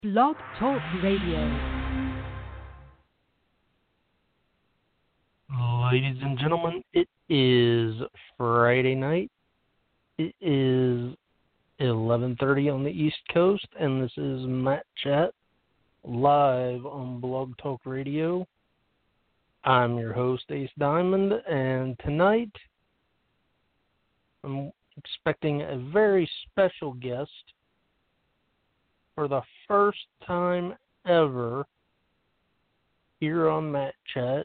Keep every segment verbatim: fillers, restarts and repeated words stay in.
Blog Talk Radio. Ladies and gentlemen, it is Friday night. It is eleven thirty on the East Coast, and this is Matt Chat live on Blog Talk Radio. I'm your host, Ace Diamond, and tonight I'm expecting a very special guest for the first time ever here on Matt Chat.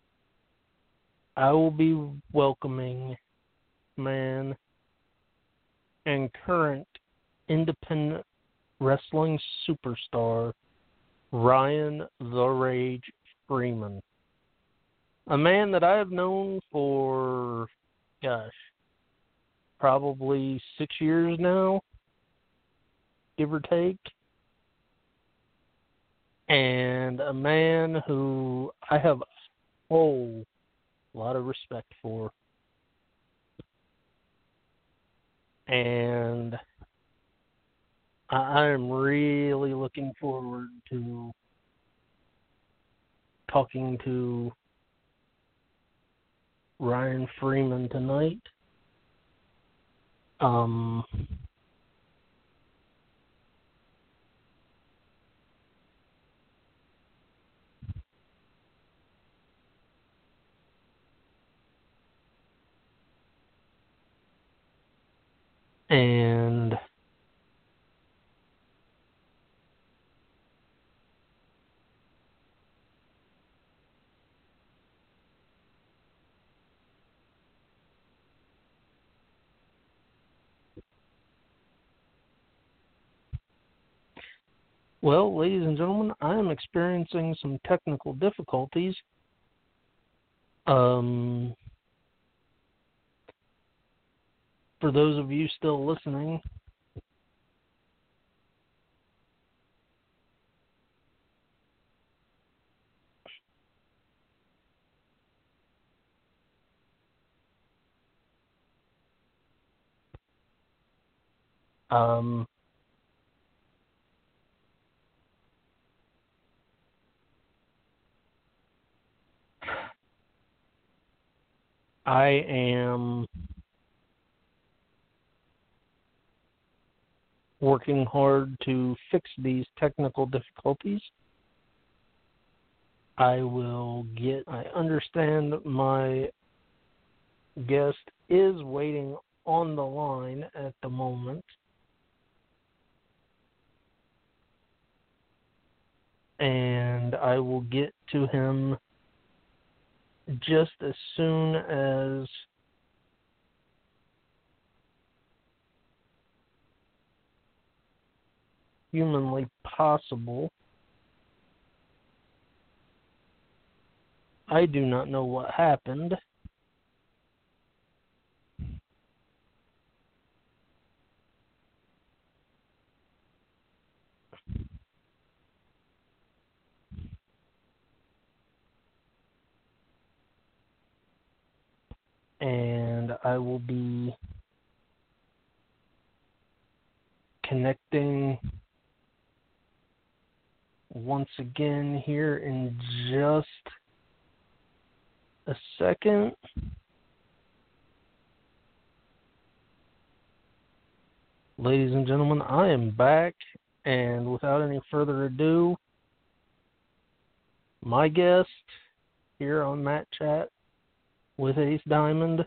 I will be welcoming man and current independent wrestling superstar Ryan the Rage Freeman. A man that I have known for, gosh, probably six years now, give or take. And a man who I have a whole lot of respect for. And I, I am really looking forward to talking to Ryan Freeman tonight. Um, and well, ladies and gentlemen, I am experiencing some technical difficulties. Um, for those of you still listening, um, I am working hard to fix these technical difficulties. I will get, I understand my guest is waiting on the line at the moment. And I will get to him just as soon as humanly possible. I do not know what happened. And I will be connecting once again here in just a second. Ladies and gentlemen, I am back, and without any further ado, my guest here on Matt Chat with Ace Diamond,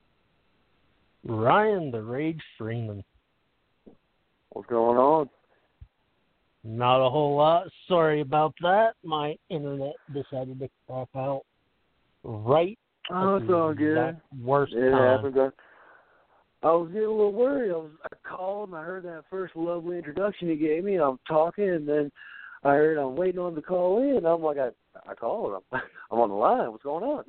Ryan the Rage Freeman. What's going on? Not a whole lot. Sorry about that. My internet decided to crap out right Oh, at it's the all good. exact worst It time. happens. I, I was getting a little worried. I was I called and I heard that first lovely introduction he gave me. And I'm talking, and then I heard I'm waiting on him to call in. I'm like, I I called. I'm, I'm on the line. What's going on?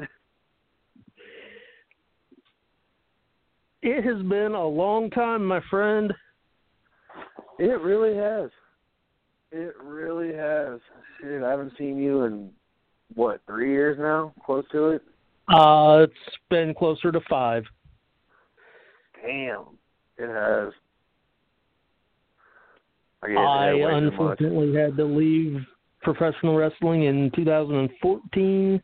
It has been a long time, my friend. It really has. It really has. Shit, I haven't seen you in, what, three years now? Close to it? Uh, it's been closer to five. Damn. It has. I, guess I way too unfortunately had to leave professional wrestling in two thousand fourteen,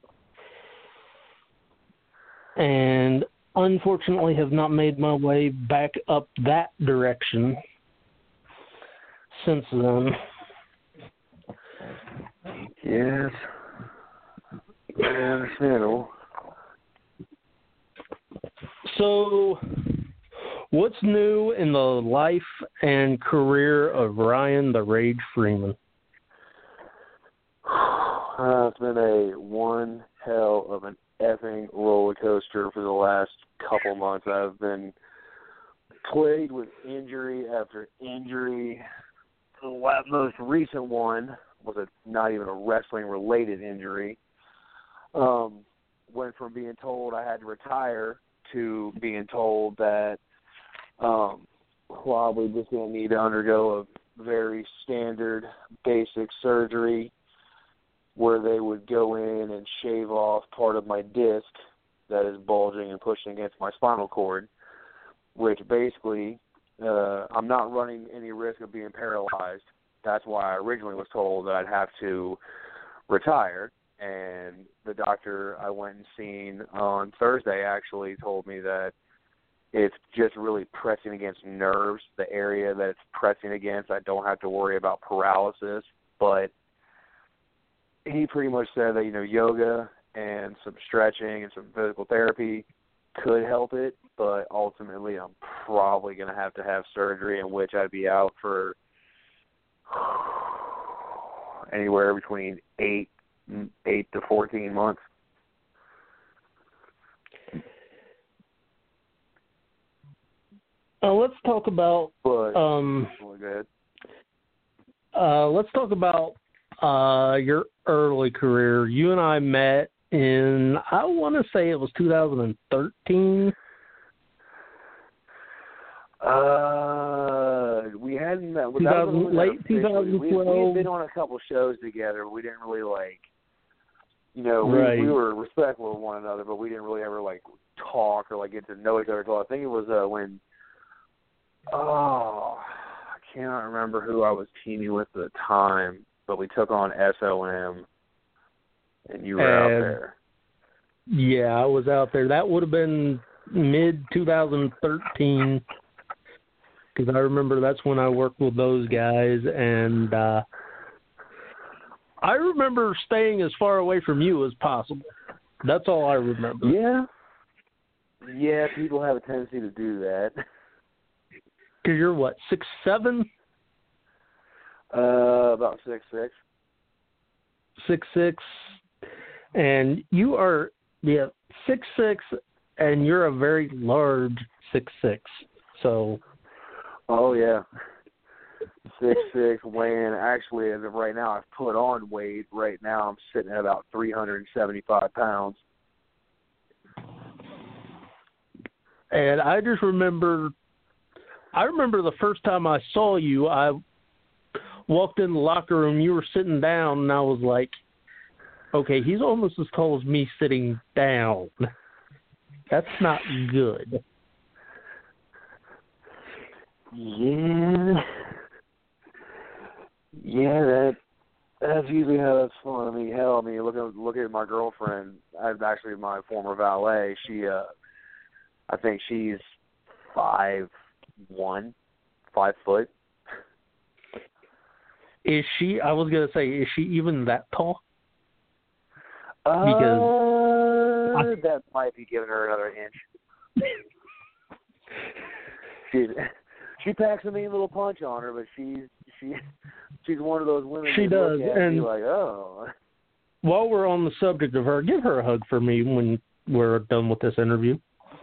and unfortunately have not made my way back up that direction since then. Yes. Yeah, understandable. So, what's new in the life and career of Ryan the Rage Freeman? Uh, it's been a one hell of an effing roller coaster for the last couple months. I've been plagued with injury after injury. The last, most recent one was a, not even a wrestling-related injury. Um, went from being told I had to retire to being told that um, probably just going to need to undergo a very standard, basic surgery where they would go in and shave off part of my disc that is bulging and pushing against my spinal cord, which basically uh, I'm not running any risk of being paralyzed. That's why I originally was told that I'd have to retire. And the doctor I went and seen on Thursday actually told me that it's just really pressing against nerves, the area that it's pressing against. I don't have to worry about paralysis, but he pretty much said that, you know, yoga and some stretching and some physical therapy could help it, but ultimately I'm probably going to have to have surgery, in which I'd be out for anywhere between eight, eight to fourteen months. Uh, let's talk about. But, um, oh, go ahead. Uh, let's talk about uh, your early career. You and I met in, I want to say it was two thousand thirteen. Uh, we hadn't met. two thousand, late twenty twelve. We, we had been on a couple shows together, but we didn't really, like, you know, we, right. we were respectful of one another, but we didn't really ever, like, talk or, like, get to know each other at all. I think it was uh, when, oh, I cannot remember who I was teaming with at the time, but we took on S O M, and you were and, out there. Yeah, I was out there. That would have been mid twenty thirteen, because I remember that's when I worked with those guys, and uh, I remember staying as far away from you as possible. That's all I remember. Yeah. Yeah, people have a tendency to do that. Because you're what, six seven? Uh, about six six. Six six, and you are yeah six six, and you're a very large six six. So. Oh yeah. Six six, weighing actually as of right now, I've put on weight. Right now, I'm sitting at about three hundred and seventy-five pounds. And I just remember, I remember the first time I saw you, I walked in the locker room, you were sitting down, and I was like, okay, he's almost as tall as me sitting down. That's not good. Yeah. Yeah, that that's usually how that's fun. I mean, hell, I mean, look at look at my girlfriend. I'm actually my former valet. She, uh, I think she's five one, five foot. Is she? I was gonna say, is she even that tall? Uh, because I, that might be giving her another inch. She's. She packs a mean little punch on her, but she's she she's one of those women. She does, look at and and like, oh. While we're on the subject of her, give her a hug for me when we're done with this interview.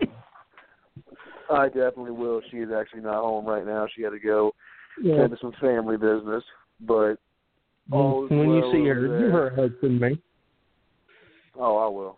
I definitely will. She is actually not home right now. She had to go Yeah. tend to some family business, but when, when well you see her, there. give her a hug for me. Oh, I will.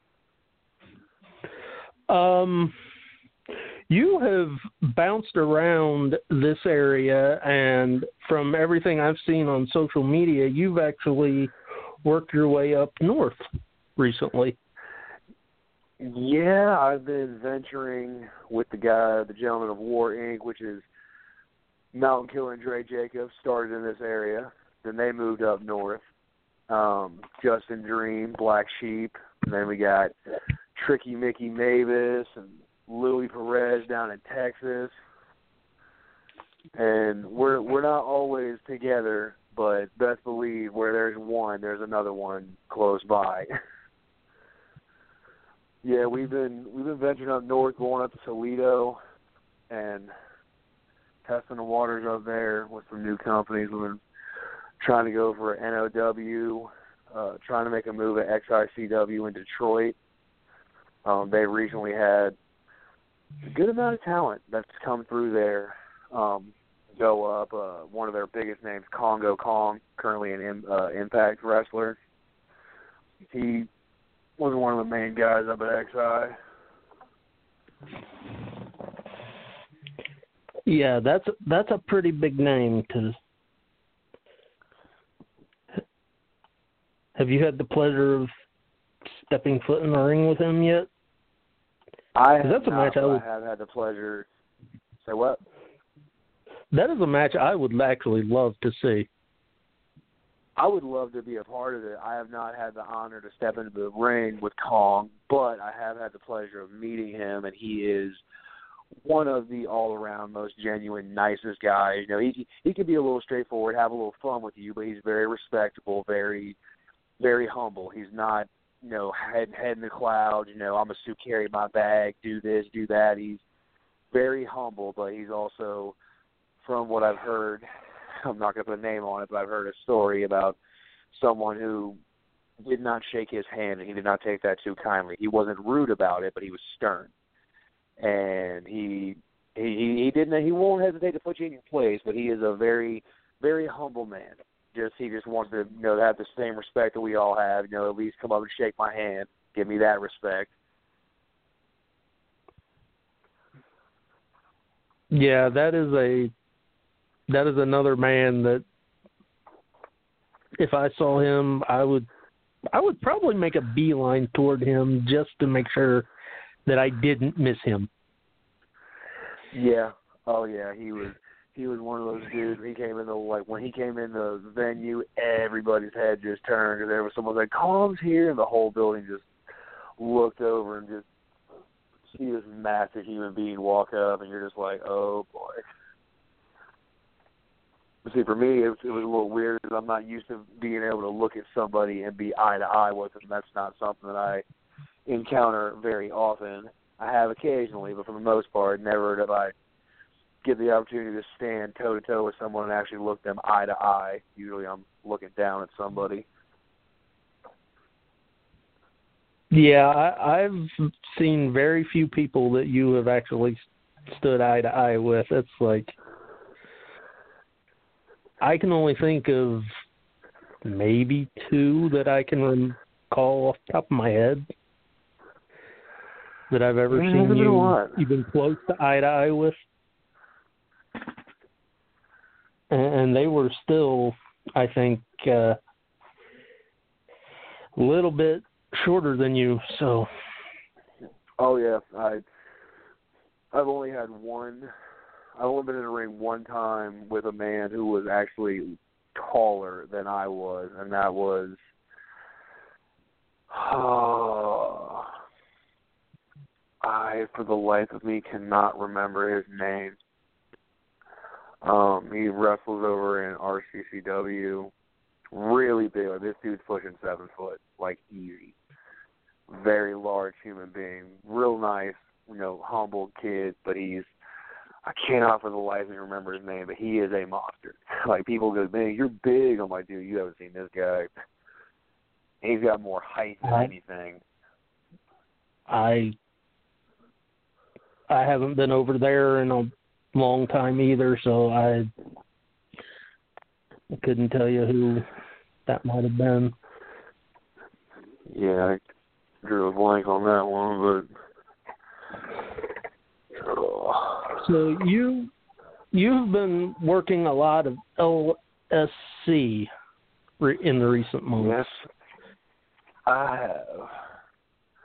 Um. You have bounced around this area, and from everything I've seen on social media, you've actually worked your way up north recently. Yeah, I've been venturing with the guy, the Gentleman of War, Incorporated, which is Mountain Killer and Dre Jacobs started in this area. Then they moved up north. Um, Justin Dream, Black Sheep. And then we got Tricky Mickey Mavis and Louis Perez down in Texas. And we're we're not always together, but best believe where there's one, there's another one close by. Yeah, we've been we've been venturing up north, going up to Toledo, and testing the waters up there with some new companies. We've been trying to go for N O W, uh, trying to make a move at X I C W in Detroit. Um, they recently had a good amount of talent that's come through there. Um, go up, uh, one of their biggest names, Congo Kong, currently an uh, Impact wrestler. He was one of the main guys up at X I. Yeah, that's that's a pretty big name to. Have you had the pleasure of stepping foot in the ring with him yet? I have that's a not, match I, would, I have had the pleasure. Say what? That is a match I would actually love to see. I would love to be a part of it. I have not had the honor to step into the ring with Kong, but I have had the pleasure of meeting him, and he is one of the all-around most genuine, nicest guys. You know, he he can be a little straightforward, have a little fun with you, but he's very respectable, very, very humble. He's not, you know, head head in the clouds. You know, I'm a suit, carry my bag, do this, do that. He's very humble, but he's also, from what I've heard, I'm not going to put a name on it, but I've heard a story about someone who did not shake his hand, and he did not take that too kindly. He wasn't rude about it, but he was stern. And he he he didn't he won't hesitate to put you in your place, but he is a very, very humble man. Just he just wants to, you know, have the same respect that we all have, you know, at least come up and shake my hand, give me that respect. Yeah, that is a that is another man that if I saw him, I would I would probably make a beeline toward him just to make sure that I didn't miss him. Yeah. Oh yeah, he was he was one of those dudes. He came in the like when he came in the venue, everybody's head just turned, and there was someone like, "Kong's here," and the whole building just looked over and just see this massive human being walk up, and you're just like, "Oh boy." See, for me, it was, it was a little weird because I'm not used to being able to look at somebody and be eye to eye with them. That's not something that I encounter very often. I have occasionally, but for the most part, never have I get the opportunity to stand toe to toe with someone and actually look them eye to eye. Usually, I'm looking down at somebody. Yeah, I, I've seen very few people that you have actually stood eye to eye with. It's like I can only think of maybe two that I can recall off the top of my head that I've ever Man, seen you you even close to eye to eye with. And they were still, I think, uh, a little bit shorter than you. So. Oh yeah, I. I've only had one. I've only been in the ring one time with a man who was actually taller than I was, and that was. Oh, I, for the life of me, cannot remember his name. Um, he wrestles over in R C C W. Really big. Like, this dude's pushing seven foot, like easy. Very large human being. Real nice, you know, humble kid, but he's, I cannot for the life of me remember his name, but he is a monster. Like, people go, man, you're big. I'm like, dude, you haven't seen this guy. He's got more height than I, anything. I I haven't been over there in a long time either, so I, I couldn't tell you who that might have been. Yeah, I drew a blank on that one, but oh. So you you've been working a lot of L S C re- in the recent months. Yes, I have.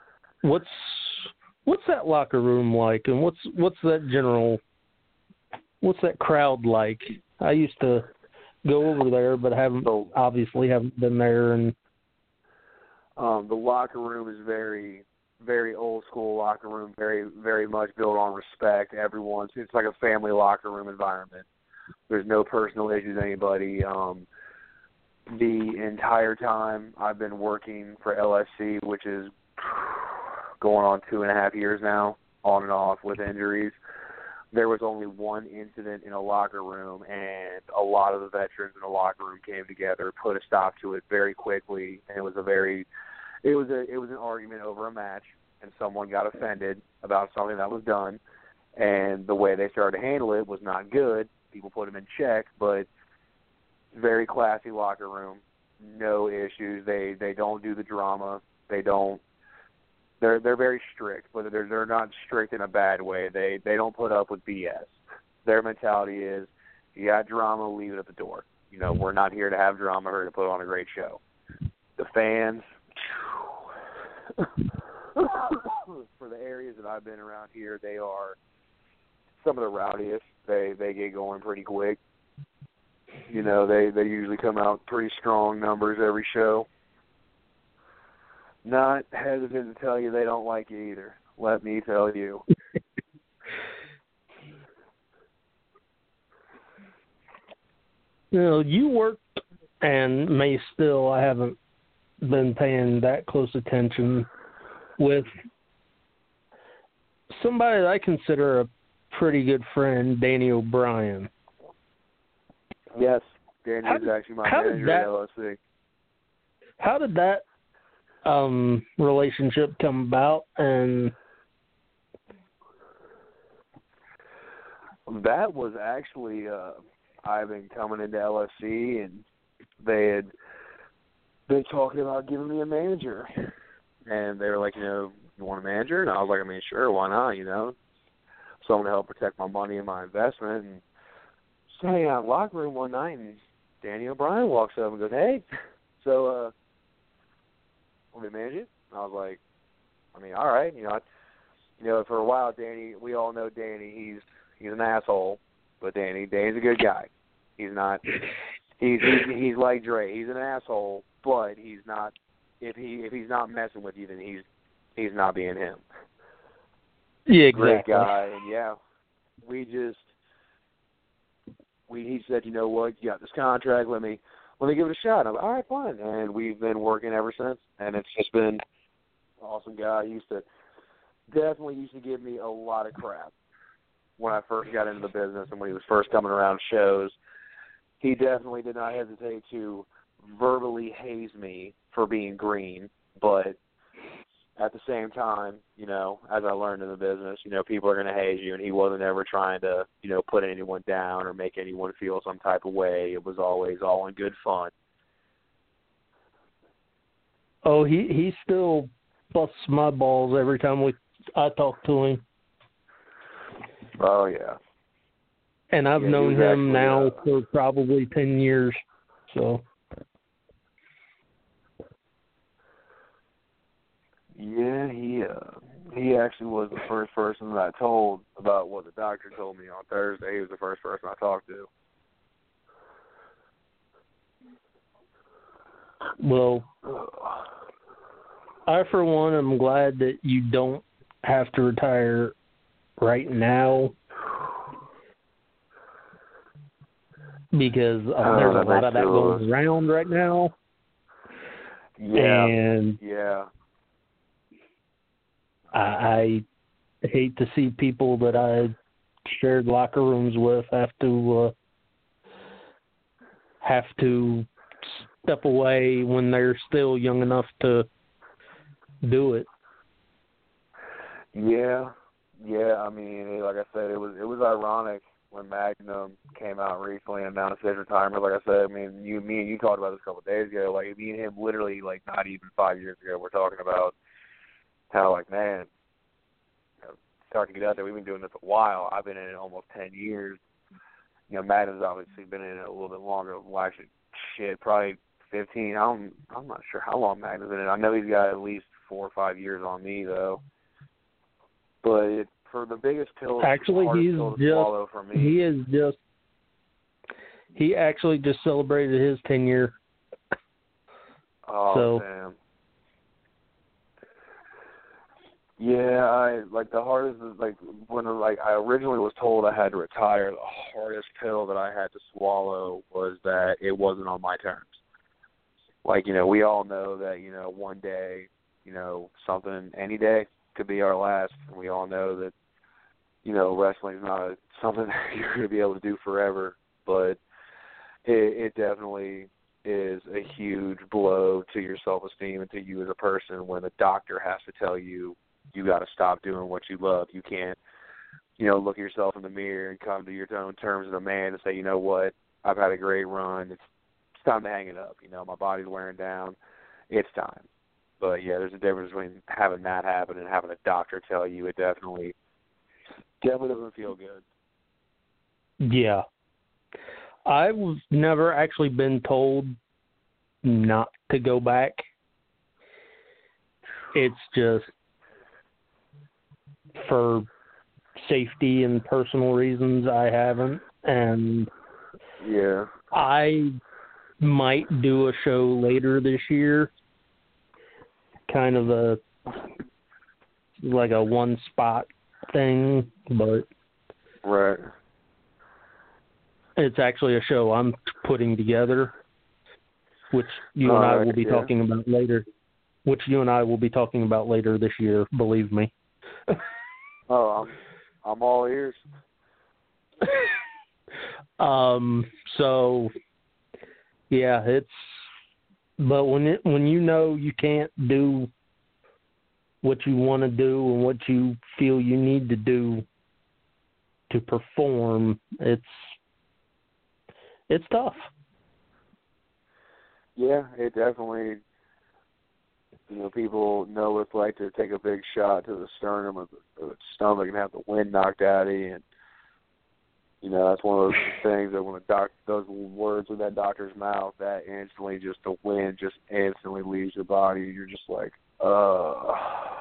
What's what's that locker room like, and what's what's that general what's that crowd like? I used to go over there, but haven't So, obviously haven't been there. And um, the locker room is very, very old school locker room. Very, very much built on respect. Everyone's it's like a family locker room environment. There's no personal issues with anybody. Um, the entire time I've been working for L S C, which is going on two and a half years now, on and off with injuries, there was only one incident in a locker room, and a lot of the veterans in the locker room came together, put a stop to it very quickly, and it was a very, it was a, it was an argument over a match, and someone got offended about something that was done, and the way they started to handle it was not good. People put them in check, but very classy locker room, no issues. They they don't do the drama. They don't. They're they're very strict, but they're they're not strict in a bad way. They they don't put up with B S. Their mentality is, you got drama, leave it at the door. You know, we're not here to have drama. We're here to put on a great show. The fans, for the areas that I've been around here, they are some of the rowdiest. They they get going pretty quick. You know, they they usually come out pretty strong numbers every show. Not hesitant to tell you they don't like you either. Let me tell you. You know, you worked, and may still, I haven't been paying that close attention, with somebody that I consider a pretty good friend, Danny O'Brien. Yes, Danny How is did- actually my how did manager that- at L S C. How did that um, relationship come about? And that was actually, uh, I've been coming into L S C, and they had been talking about giving me a manager. And they were like, you know, you want a manager? And I was like, I mean, sure, why not, you know? Someone to help protect my money and my investment. And just hanging out in the locker room one night, and Danny O'Brien walks up and goes, hey, so, uh, want me to manage it? And I was like, I mean, all right. You know, I, you know, for a while, Danny, we all know Danny. He's he's an asshole, but Danny, Danny's a good guy. He's not. He's he's, he's like Dre. He's an asshole, but he's not. If he if he's not messing with you, then he's he's not being him. yeah, exactly. Great guy, and yeah, we just we he said, you know what, you got this contract. Let me. Let me give it a shot. I'm like, all right, fine. And we've been working ever since. And it's just been an awesome guy. He used to definitely used to give me a lot of crap when I first got into the business and when he was first coming around shows. He definitely did not hesitate to verbally haze me for being green. But at the same time, you know, as I learned in the business, you know, people are going to haze you, and he wasn't ever trying to, you know, put anyone down or make anyone feel some type of way. It was always all in good fun. Oh, he, he still busts my balls every time we I talk to him. Oh, yeah. And I've Yeah, known he was him actually, now uh, for probably ten years. So Yeah, he uh, he actually was the first person that I told about what the doctor told me on Thursday. He was the first person I talked to. well, I, for one, am glad that you don't have to retire right now, because uh, Oh, there's a that lot makes of that two of going us. around right now. Yeah, And yeah. I, I hate to see people that I shared locker rooms with have to uh, have to step away when they're still young enough to do it. Yeah, yeah. I mean, like I said, it was it was ironic when Magnum came out recently and announced his retirement. Like I said, I mean, you, me, and you talked about this a couple of days ago. Like me and him, literally, like not even five years ago, we're talking about how, like, man, you know, starting to get out there. We've been doing this a while. I've been in it almost ten years. You know, Magnum's obviously been in it a little bit longer. Well, actually, shit, probably fifteen. I'm I'm not sure how long Magnum's been in it. I know he's got at least four or five years on me though. But it, for the biggest pill, Actually, hardest he's pill to just swallow for me. he is just he actually just celebrated his ten year. Oh, so, damn. Yeah, I like the hardest is like when like I originally was told I had to retire. The hardest pill that I had to swallow was that it wasn't on my terms. Like, you know, we all know that, you know, one day, you know, something any day could be our last. And we all know that, you know, wrestling's not something that you're going to be able to do forever. But it, it definitely is a huge blow to your self-esteem and to you as a person when a doctor has to tell you you got to stop doing what you love. You can't, you know, look yourself in the mirror and come to your own terms as a man and say, you know what, I've had a great run. It's, it's time to hang it up. You know, my body's wearing down. It's time. But, yeah, there's a difference between having that happen and having a doctor tell you. It definitely, definitely doesn't feel good. Yeah. I've never actually been told not to go back. It's just for safety and personal reasons I haven't. And yeah, I might do a show later this year, kind of a like a one spot thing, but right. It's actually a show I'm putting together, which you and All I right, will be yeah. talking about later. Which you and I will be talking about later this year. Believe me. Oh, I'm I'm all ears. um. So, yeah, it's. But when it when you know you can't do what you want to do and what you feel you need to do to perform, it's it's tough. Yeah, it definitely. You know, people know what it's like to take a big shot to the sternum of the, of the stomach and have the wind knocked out of you. And, you know, that's one of those things that when a doc, those words with that doctor's mouth, that instantly just the wind just instantly leaves your body. You're just like, uh.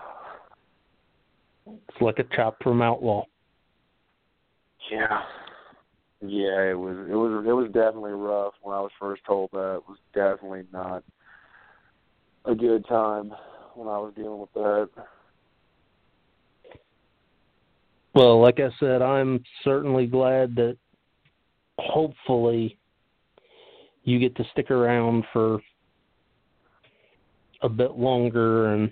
It's like a chop from Outlaw. Yeah. Yeah, it was it was it was definitely rough when I was first told that. It was definitely not a good time when I was dealing with that. Well, like I said, I'm certainly glad that hopefully you get to stick around for a bit longer. And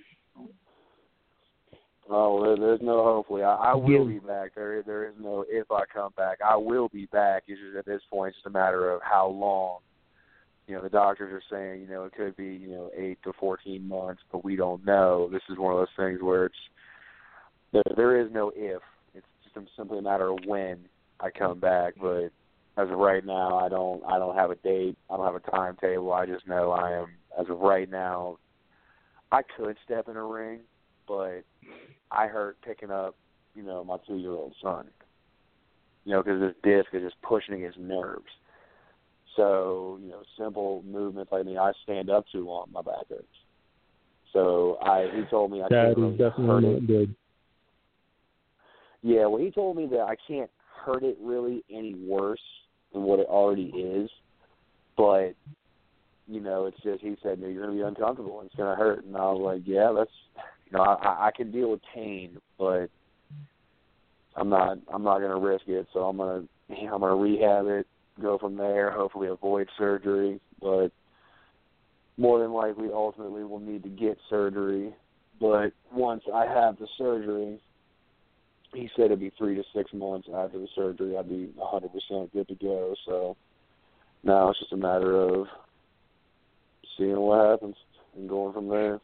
oh, there, there's no hopefully. I, I will Yeah. be back. There, there is no if I come back. I will be back. It's just at this point, it's just a matter of how long. You know, the doctors are saying, you know, it could be, you know, eight to fourteen months, but we don't know. This is one of those things where it's there, there is no if. It's just simply a matter of when I come back. But as of right now, I don't, I don't have a date. I don't have a timetable. I just know I am. As of right now, I could step in a ring, but I hurt picking up, you know, my two-year-old son. You know, because this disc is just pushing against nerves. So, you know, simple movements like me, I stand up too long, my back hurts. So I, he told me I that can't really is definitely hurt not it. good. Yeah, well, he told me that I can't hurt it really any worse than what it already is. But, you know, it's just, he said, no, you're going to be uncomfortable and it's going to hurt. And I was like, yeah, that's, you know, I, I can deal with pain, but I'm not, I'm not going to risk it. So I'm going to, I'm going to rehab it. Go from there, hopefully avoid surgery, but more than likely ultimately we'll need to get surgery. But once I have the surgery, he said it'd be three to six months after the surgery I'd be one hundred percent good to go. So now it's just a matter of seeing what happens and going from there.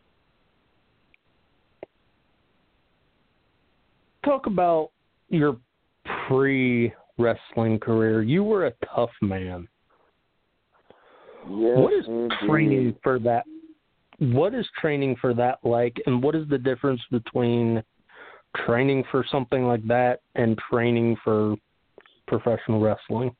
Talk about your pre-wrestling career. You were a tough man. Yes, What is indeed. training for that? What is training for that like, and what is the difference between training for something like that and training for professional wrestling?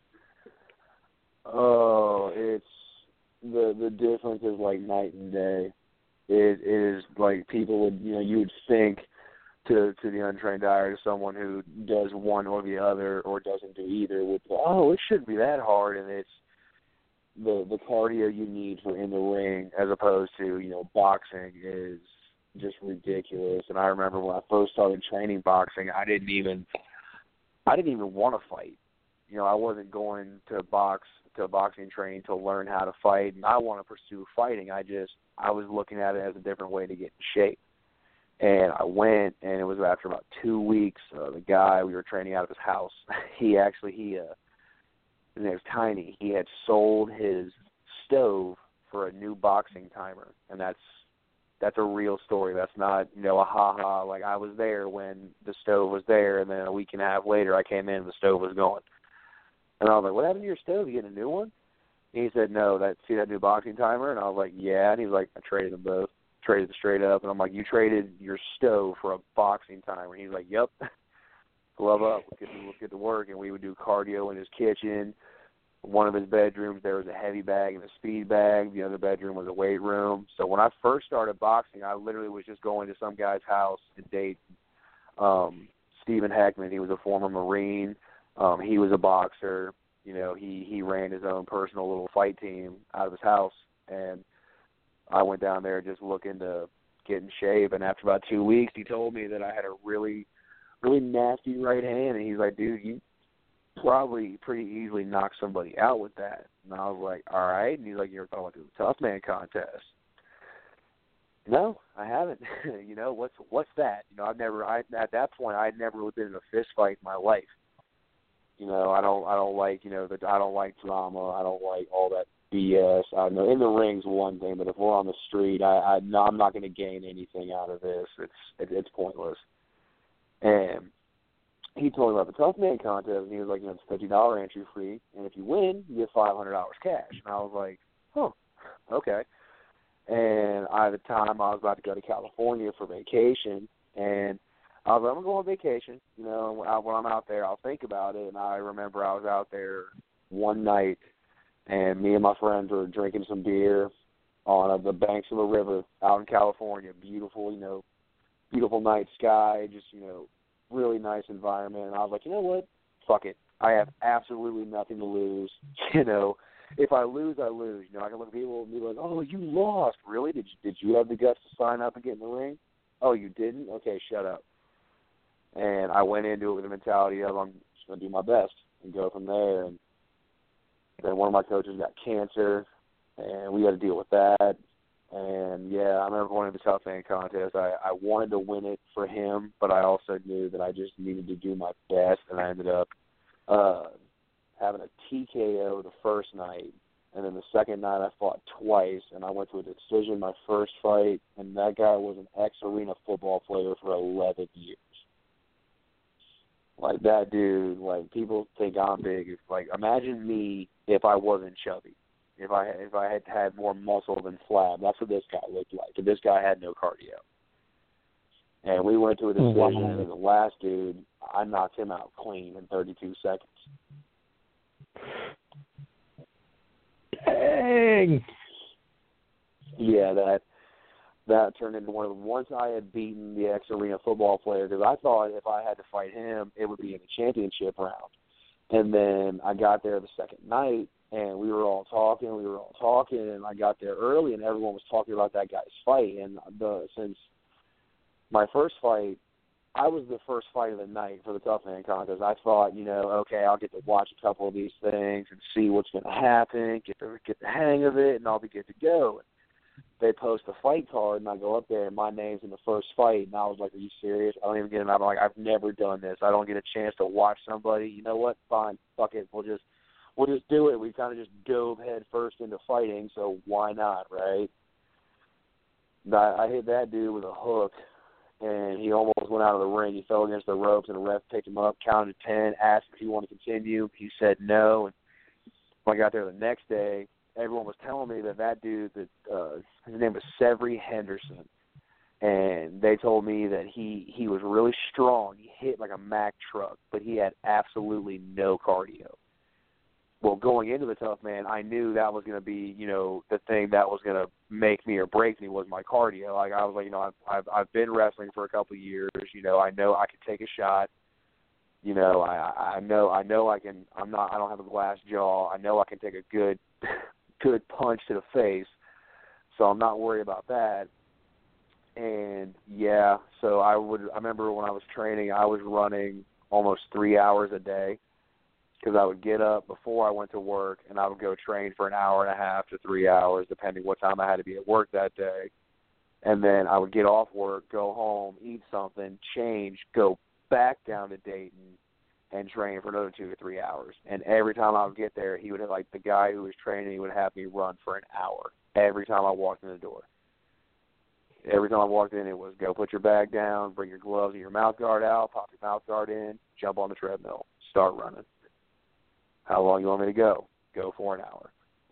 Oh, it's the the difference is like night and day. It is like people would, you know, you would think to to the untrained eye, or to someone who does one or the other or doesn't do either, with, oh, it shouldn't be that hard, and it's the the cardio you need for in the ring as opposed to, you know, boxing is just ridiculous. And I remember when I first started training boxing, I didn't even I didn't even want to fight. You know, I wasn't going to box to boxing training to learn how to fight, and I want to pursue fighting. I just I was looking at it as a different way to get in shape. And I went, and it was after about two weeks. Uh, the guy we were training out of his house, he actually he uh, his name was Tiny. He had sold his stove for a new boxing timer, and that's that's a real story. That's not, you know, a ha ha. Like, I was there when the stove was there, and then a week and a half later, I came in and the stove was gone. And I was like, "What happened to your stove? You getting a new one?" And he said, "No, that see that new boxing timer?" And I was like, "Yeah." And he was like, "I traded them both." Traded it straight up, and I'm like, "You traded your stove for a boxing timer?" And he's like, "Yep." Glove up, let's get, to, let's get to work. And we would do cardio in his kitchen. One of his bedrooms, there was a heavy bag and a speed bag. The other bedroom was a weight room. So when I first started boxing, I literally was just going to some guy's house and date um, Stephen Heckman. He was a former Marine. Um, he was a boxer. You know, he, he ran his own personal little fight team out of his house. And I went down there just looking to get in shape, and after about two weeks, he told me that I had a really, really nasty right hand, and he's like, "Dude, you probably pretty easily knock somebody out with that." And I was like, "All right." And he's like, "You ever thought about doing a tough man contest?" No, I haven't. You know, what's what's that? You know, I've never. I at that point, I'd never really been in a fist fight in my life. You know, I don't. I don't like. You know, the, I don't like drama. I don't like all that B S. I know in the ring's one thing, but if we're on the street, I, I no, I'm not going to gain anything out of this. It's it, it's pointless. And he told me about the tough man contest, and he was like, "You know, it's fifty dollar entry fee, and if you win, you get five hundred dollars cash." And I was like, "Oh, okay." And I, at the time, I was about to go to California for vacation, and I was like, "I'm gonna go on vacation. You know, when, I, when I'm out there, I'll think about it." And I remember I was out there one night, and me and my friends were drinking some beer on uh, the banks of a river out in California. Beautiful, you know, beautiful night sky, just, you know, really nice environment. And I was like, you know what? Fuck it. I have absolutely nothing to lose. You know, if I lose, I lose. You know, I can look at people and be like, "Oh, you lost. Really? Did you, did you have the guts to sign up and get in the ring? Oh, you didn't? Okay, shut up." And I went into it with the mentality of, I'm just going to do my best and go from there. And then one of my coaches got cancer, and we had to deal with that. And, yeah, I remember going to the tough man contest. I, I wanted to win it for him, but I also knew that I just needed to do my best, and I ended up uh, having a T K O the first night. And then the second night I fought twice, and I went to a decision my first fight, and that guy was an ex-arena football player for eleven years. Like, that dude, like, people think I'm big. It's like, imagine me if I wasn't chubby, if I if I had had more muscle than flab. That's what this guy looked like. And this guy had no cardio. And we went to a decision, wow. And the last dude, I knocked him out clean in thirty-two seconds. Dang. Yeah, that that turned into one of them. Once I had beaten the ex-arena football player, because I thought if I had to fight him, it would be in the championship round. And then I got there the second night, and we were all talking, we were all talking, and I got there early, and everyone was talking about that guy's fight. And the since my first fight, I was the first fight of the night for the tough man contest. I thought, you know, okay, I'll get to watch a couple of these things and see what's going to happen, get the get the hang of it, and I'll be good to go. And they post a fight card, and I go up there, and my name's in the first fight. And I was like, "Are you serious?" I don't even get it. I'm like, "I've never done this. I don't get a chance to watch somebody. You know what? Fine, fuck it. We'll just we'll just do it." We kind of just dove head first into fighting, so why not, right? I, I hit that dude with a hook, and he almost went out of the ring. He fell against the ropes, and the ref picked him up, counted ten, asked if he wanted to continue. He said no. And when I got there the next day, everyone was telling me that that dude, that uh, his name was Severy Henderson, and they told me that he, he was really strong. He hit like a Mack truck, but he had absolutely no cardio. well, going into the Tough Man, I knew that was going to be, you know, the thing that was going to make me or break me was my cardio. Like, I was like, you know, I've, I've, I've been wrestling for a couple of years. You know, I know I can take a shot. You know, I, I know, I know I can, I'm not, I don't have a glass jaw. I know I can take a good, good punch to the face. So I'm not worried about that. And yeah, so I would, I remember when I was training, I was running almost three hours a day. Because I would get up before I went to work, and I would go train for an hour and a half to three hours, depending what time I had to be at work that day. And then I would get off work, go home, eat something, change, go back down to Dayton, and train for another two or three hours. And every time I would get there, he would have, like the guy who was training, he would have me run for an hour every time I walked in the door. Every time I walked in, it was go put your bag down, bring your gloves and your mouth guard out, pop your mouth guard in, jump on the treadmill, start running. How long you want me to go? Go for an hour.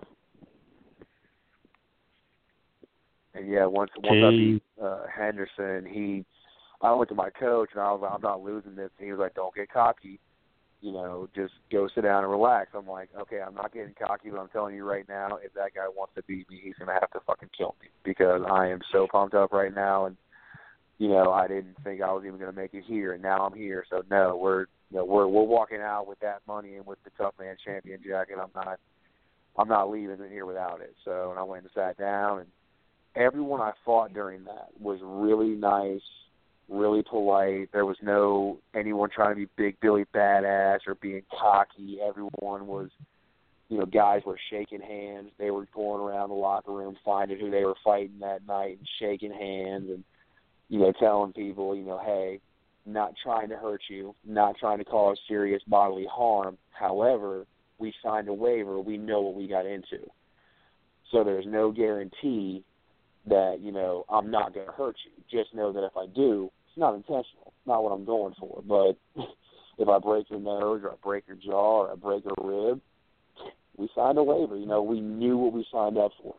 And yeah, once once I beat uh, Henderson, he, I went to my coach and I was like, I'm not losing this. And he was like, don't get cocky. You know, just go sit down and relax. I'm like, okay, I'm not getting cocky, but I'm telling you right now, if that guy wants to beat me, he's gonna have to fucking kill me because I am so pumped up right now. And you know, I didn't think I was even gonna make it here, and now I'm here. So no, we're You know, we're we're walking out with that money and with the Tough Man champion jacket. I'm not I'm not leaving here without it. So and I went and sat down, and everyone I fought during that was really nice, really polite. There was no anyone trying to be Big Billy Badass or being cocky. Everyone was, you know, guys were shaking hands. They were going around the locker room finding who they were fighting that night and shaking hands and, you know, telling people, you know, hey, not trying to hurt you, not trying to cause serious bodily harm. However, we signed a waiver. We know what we got into. So there's no guarantee that, you know, I'm not going to hurt you. Just know that if I do, it's not intentional. It's not what I'm going for. But if I break your nose or I break your jaw or I break a rib, we signed a waiver. You know, we knew what we signed up for.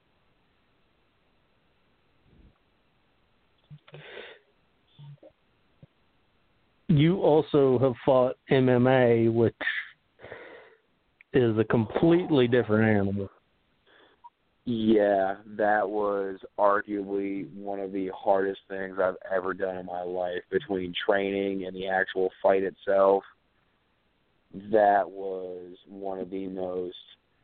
You also have fought M M A, which is a completely different animal. Yeah, that was arguably one of the hardest things I've ever done in my life. Between training and the actual fight itself, that was one of the most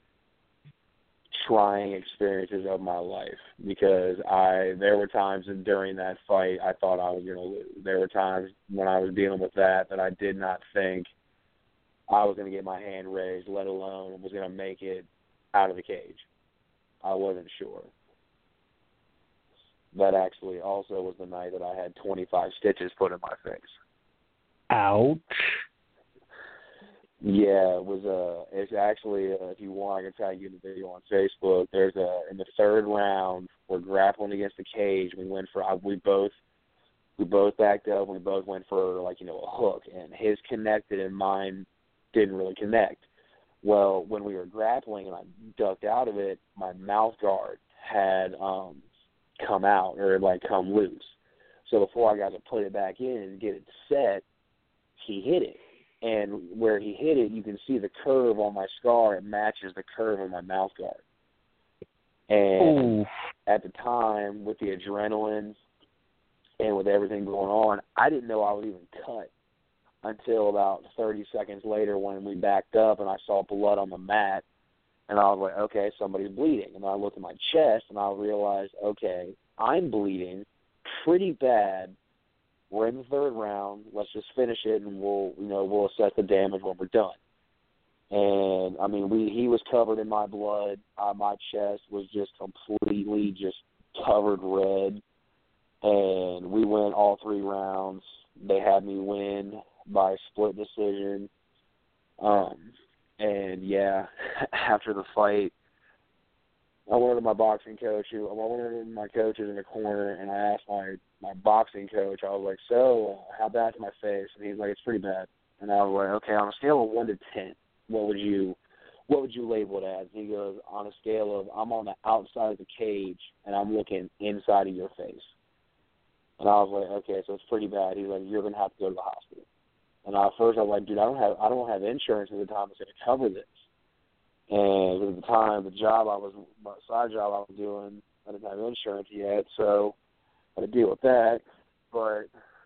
trying experiences of my life because I there were times during that fight I thought I was going to lose. There were times when I was dealing with that that I did not think I was going to get my hand raised, let alone was going to make it out of the cage. I wasn't sure. That actually also was the night that I had twenty-five stitches put in my face. Ouch. Yeah, it was uh it's actually uh, if you want I can tag you in the video on Facebook. There's a in the third round we're grappling against the cage. We went for we both we both backed up, we both went for like, you know, a hook, and his connected and mine didn't really connect. Well, when we were grappling and I ducked out of it, my mouth guard had um come out or like come loose. So before I got to put it back in and get it set, he hit it. And where he hit it, you can see the curve on my scar. It matches the curve of my mouth guard. And Ooh. At the time, with the adrenaline and with everything going on, I didn't know I was even cut until about thirty seconds later when we backed up and I saw blood on the mat. And I was like, okay, somebody's bleeding. And I looked at my chest and I realized, okay, I'm bleeding pretty bad. We're in the third round. Let's just finish it, and we'll, you know, we'll assess the damage when we're done. And I mean, we he was covered in my blood. Uh, my chest was just completely just covered red. And we went all three rounds. They had me win by split decision. Um, and yeah, after the fight, I went to my boxing coach. I went to my coaches in the corner, and I asked my, my boxing coach, I was like, so how bad's my face? And he's like, it's pretty bad. And I was like, okay, on a scale of one to ten, what would you what would you label it as? And he goes, on a scale of I'm on the outside of the cage, and I'm looking inside of your face. And I was like, okay, so it's pretty bad. He's like, you're going to have to go to the hospital. And at first I was like, dude, I don't have I don't have insurance at the time that's going to cover this. And at the time, the job I was, my side job I was doing, I didn't have insurance yet, so I had to deal with that. But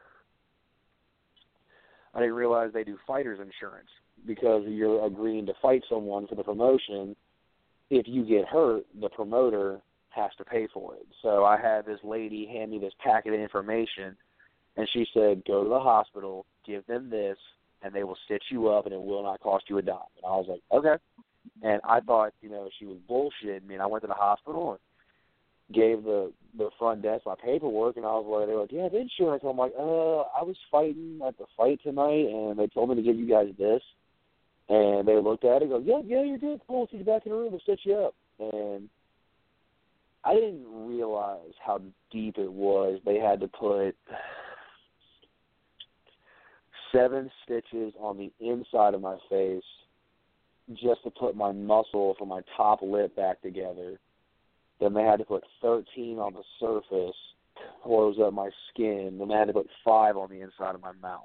I didn't realize they do fighter's insurance because you're agreeing to fight someone for the promotion. If you get hurt, the promoter has to pay for it. So I had this lady hand me this packet of information, and she said, go to the hospital, give them this, and they will stitch you up, and it will not cost you a dime. And I was like, okay. And I thought, you know, she was bullshitting me. And I went to the hospital and gave the the front desk my paperwork, and I was like, they were like, yeah, the insurance. I'm like, uh, I was fighting at the fight tonight, and they told me to give you guys this. And they looked at it and go, yeah, yeah, you're good. Cool, see you back in the room. We'll stitch you up. And I didn't realize how deep it was. They had to put seven stitches on the inside of my face just to put my muscle from my top lip back together. Then they had to put thirteen on the surface, close up my skin. Then they had to put five on the inside of my mouth.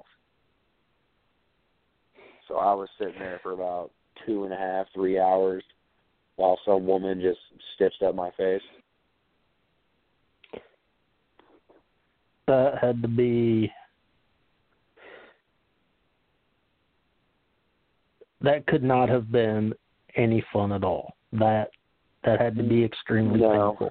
So I was sitting there for about two and a half, three hours while some woman just stitched up my face. That had to be... That could not have been any fun at all. That that had to be extremely no. painful.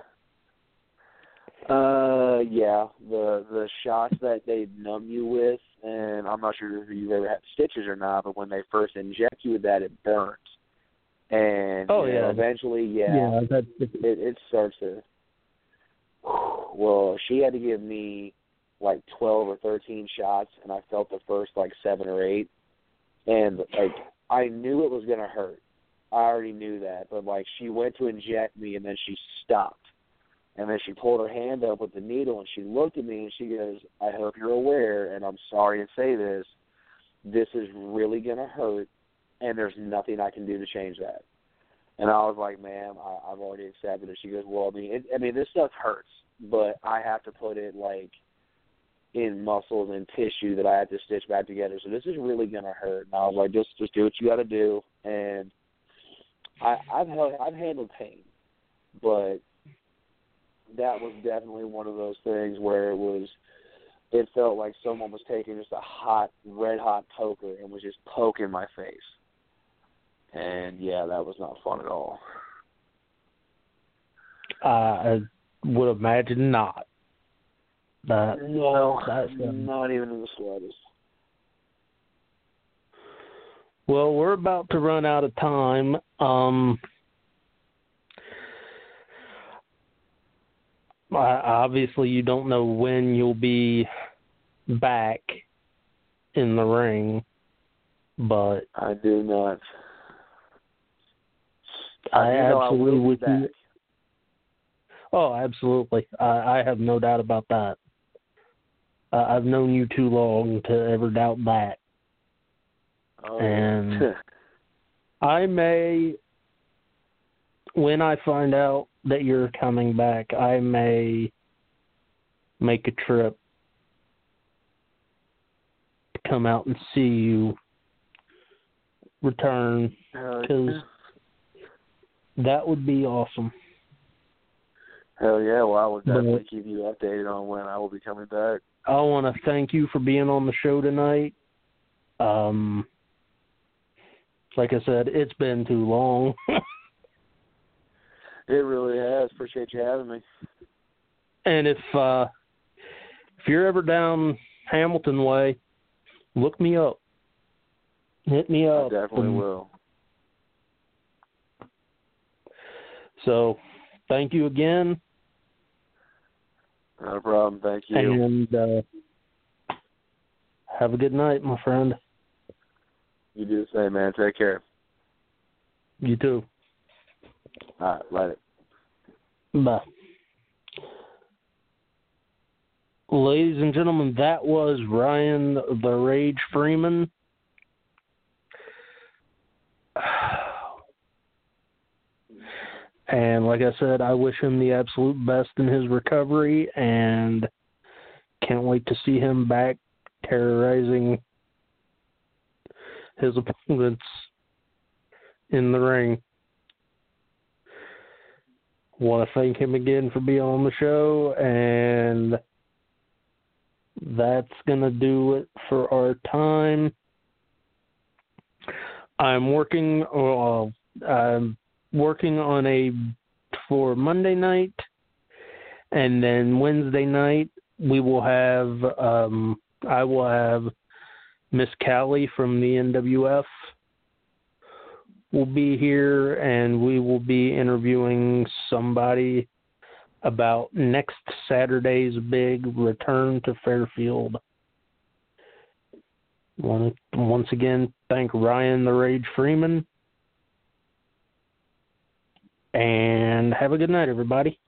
Uh, yeah, the the shots that they numb you with, and I'm not sure if you've ever had stitches or not, but when they first inject you with that, it burns. And oh you yeah, know, eventually, yeah, yeah that, it, it starts to. Well, she had to give me like twelve or thirteen shots, and I felt the first like seven or eight, and like I knew it was gonna hurt. I already knew that, but like she went to inject me, and then she stopped. And then she pulled her hand up with the needle, and she looked at me, and she goes, I hope you're aware, and I'm sorry to say this, this is really going to hurt, and there's nothing I can do to change that. And I was like, ma'am, I, I've already accepted it. She goes, well, I mean, it, I mean, this stuff hurts, but I have to put it, like, in muscles and tissue that I have to stitch back together, so this is really going to hurt. And I was like, just just do what you got to do. And I, I've, held, I've handled pain, but that was definitely one of those things where it was, it felt like someone was taking just a hot, red-hot poker and was just poking my face. And, yeah, that was not fun at all. Uh, I would imagine not. That, no, that's, um, not even in the slightest. Well, we're about to run out of time. Um... Obviously, you don't know when you'll be back in the ring, but I do not. I, I absolutely would. You. Oh, absolutely. I, I have no doubt about that. Uh, I've known you too long to ever doubt that. Oh, and I may, when I find out that you're coming back, I may make a trip to come out and see you return, because yeah. that would be awesome. Hell yeah, well, I will definitely but keep you updated on when I will be coming back. I want to thank you for being on the show tonight. Um, like I said, it's been too long. It really has. Appreciate you having me. And if uh, if you're ever down Hamilton way, look me up. Hit me up. I definitely and, will. So, thank you again. No problem. Thank you. And uh, have a good night, my friend. You do the same, man. Take care. You too. All right, later. Bye. Ladies and gentlemen, that was Ryan the Rage Freeman. And like I said, I wish him the absolute best in his recovery, and can't wait to see him back terrorizing his opponents in the ring. want to thank him again for being on the show, and that's going to do it for our time. I'm working, uh, I'm working on a, for Monday night, and then Wednesday night, we will have, um, I will have Miss Callie from the N W F will be here, and we will be interviewing somebody about next Saturday's big return to Fairfield. Want to once again thank Ryan the Rage Freeman, and have a good night, everybody.